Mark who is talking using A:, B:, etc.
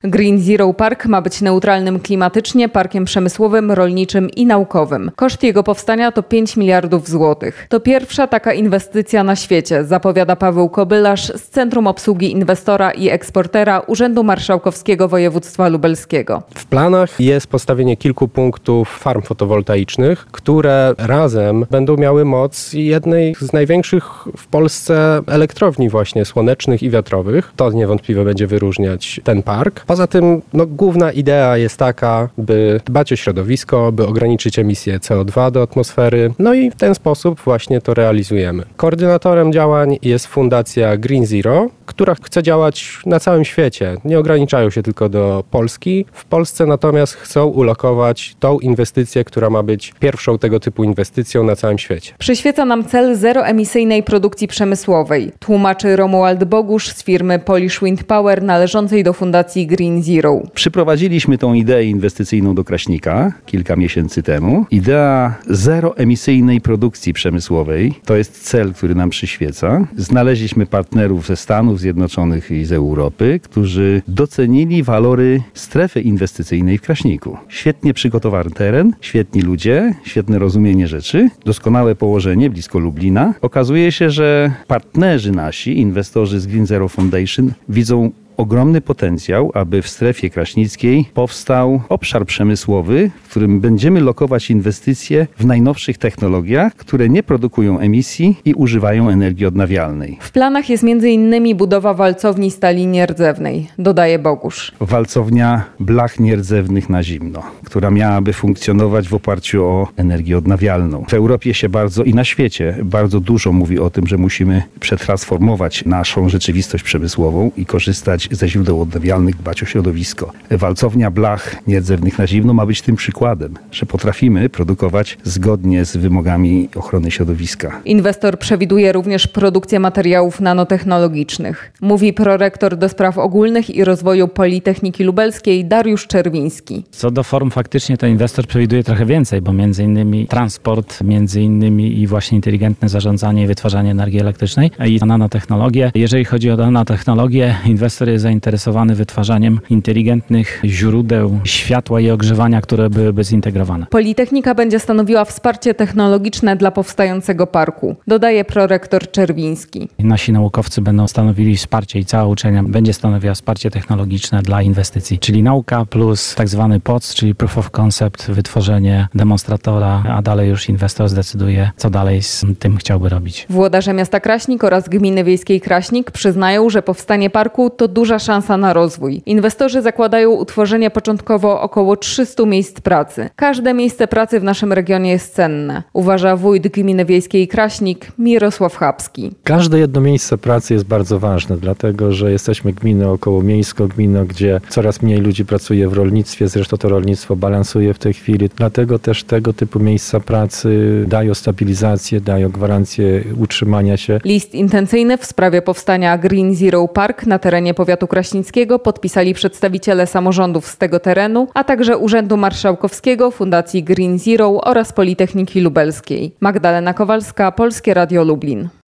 A: Green Zero Park ma być neutralnym klimatycznie parkiem przemysłowym, rolniczym i naukowym. Koszt jego powstania to 5 miliardów złotych. To pierwsza taka inwestycja na świecie, zapowiada Paweł Kobylarz z Centrum Obsługi Inwestora i Eksportera Urzędu Marszałkowskiego Województwa Lubelskiego.
B: W planach jest postawienie kilku punktów farm fotowoltaicznych, które razem będą miały moc jednej z największych w Polsce elektrowni właśnie słonecznych i wiatrowych. To niewątpliwie będzie wyróżniać ten park. Poza tym główna idea jest taka, by dbać o środowisko, by ograniczyć emisję CO2 do atmosfery. No i w ten sposób właśnie to realizujemy. Koordynatorem działań jest Fundacja Green Zero, która chce działać na całym świecie. Nie ograniczają się tylko do Polski. W Polsce natomiast chcą ulokować tą inwestycję, która ma być pierwszą tego typu inwestycją na całym świecie.
A: Przyświeca nam cel zeroemisyjnej produkcji przemysłowej, tłumaczy Romuald Bogusz z firmy Polish Wind Power należącej do Fundacji Green Zero.
C: Przyprowadziliśmy tą ideę inwestycyjną do Kraśnika kilka miesięcy temu. Idea zeroemisyjnej produkcji przemysłowej to jest cel, który nam przyświeca. Znaleźliśmy partnerów ze Stanów Zjednoczonych i z Europy, którzy docenili walory strefy inwestycyjnej w Kraśniku. Świetnie przygotowany teren, świetni ludzie, świetne rozumienie rzeczy, doskonałe położenie blisko Lublina. Okazuje się, że partnerzy nasi, inwestorzy z Green Zero Foundation widzą ogromny potencjał, aby w strefie kraśnickiej powstał obszar przemysłowy, w którym będziemy lokować inwestycje w najnowszych technologiach, które nie produkują emisji i używają energii odnawialnej.
A: W planach jest m.in. budowa walcowni stali nierdzewnej, dodaje Bogusz.
C: Walcownia blach nierdzewnych na zimno, która miałaby funkcjonować w oparciu o energię odnawialną. W Europie się bardzo i na świecie bardzo dużo mówi o tym, że musimy przetransformować naszą rzeczywistość przemysłową i korzystać ze źródeł odnawialnych, dbać o środowisko. Walcownia blach nierdzewnych na zimno ma być tym przykładem, że potrafimy produkować zgodnie z wymogami ochrony środowiska.
A: Inwestor przewiduje również produkcję materiałów nanotechnologicznych, mówi prorektor do spraw ogólnych i rozwoju Politechniki Lubelskiej Dariusz Czerwiński.
D: Co do form faktycznie to inwestor przewiduje trochę więcej, bo między innymi transport, między innymi i właśnie inteligentne zarządzanie i wytwarzanie energii elektrycznej i nanotechnologie. Jeżeli chodzi o nanotechnologię, inwestor jest zainteresowany wytwarzaniem inteligentnych źródeł światła i ogrzewania, które byłyby zintegrowane.
A: Politechnika będzie stanowiła wsparcie technologiczne dla powstającego parku, dodaje prorektor Czerwiński.
D: Nasi naukowcy będą stanowili wsparcie i cała uczelnia będzie stanowiła wsparcie technologiczne dla inwestycji, czyli nauka plus tak zwany POC, czyli Proof of Concept, wytworzenie demonstratora, a dalej już inwestor zdecyduje, co dalej z tym chciałby robić.
A: Włodarze miasta Kraśnik oraz gminy wiejskiej Kraśnik przyznają, że powstanie parku to duża szansa na rozwój. Inwestorzy zakładają utworzenie początkowo około 300 miejsc pracy. Każde miejsce pracy w naszym regionie jest cenne, uważa wójt gminy wiejskiej Kraśnik Mirosław Habski.
E: Każde jedno miejsce pracy jest bardzo ważne, dlatego że jesteśmy gminą okołomiejską, gminą, gdzie coraz mniej ludzi pracuje w rolnictwie, zresztą to rolnictwo balansuje w tej chwili. Dlatego też tego typu miejsca pracy dają stabilizację, dają gwarancję utrzymania się.
A: List intencyjny w sprawie powstania Green Zero Park na terenie powiatu kraśnickiego podpisali przedstawiciele samorządów z tego terenu, a także Urzędu Marszałkowskiego, Fundacji Green Zero oraz Politechniki Lubelskiej. Magdalena Kowalska, Polskie Radio Lublin.